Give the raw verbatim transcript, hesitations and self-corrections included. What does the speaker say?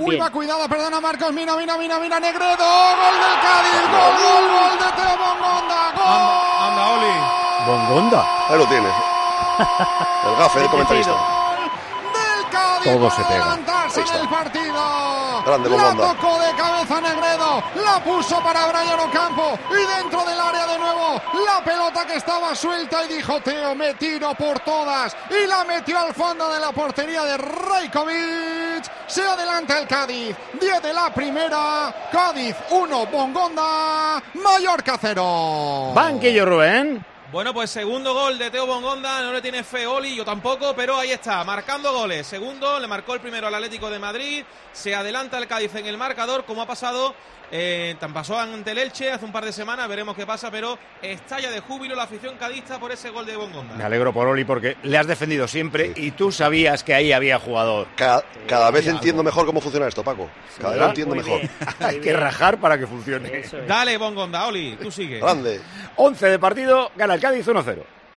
Uy, va cuidado, perdona Marcos, mira, mira, mira, mira, Negredo, gol del Cádiz, gol, gol, gol de Teo Bongonda, gol. Anda, anda, Oli. Bongonda. Ahí lo tienes. El gafe del comentarista. Del Cádiz. Todo se pega. Adelantarse en el partido. Grande la Bongonda. tocó de cabeza Negredo, la puso para Brian Ocampo y dentro del área de nuevo la pelota que estaba suelta y dijo Teo, me tiro por todas y la metió al fondo de la portería de Rajkovic. Se adelanta el Cádiz, diez de la primera, Cádiz uno, Bongonda, Mallorca cero. Banquillo, Rubén. Bueno, pues segundo gol de Teo Bongonda, no le tiene fe Oli, yo tampoco, pero ahí está, marcando goles. Segundo, le marcó el primero al Atlético de Madrid, se adelanta el Cádiz en el marcador, como ha pasado, eh, tan pasó ante el Elche hace un par de semanas, veremos qué pasa, pero estalla de júbilo la afición cadista por ese gol de Bongonda. Me alegro por Oli porque le has defendido siempre y tú sabías que ahí había jugador. Cada, cada vez entiendo mejor cómo funciona esto, Paco. Cada vez lo entiendo mejor. Hay que rajar para que funcione. Dale, Bongonda, Oli, tú sigue. Grande. once de partido, gana el Cádiz uno cero.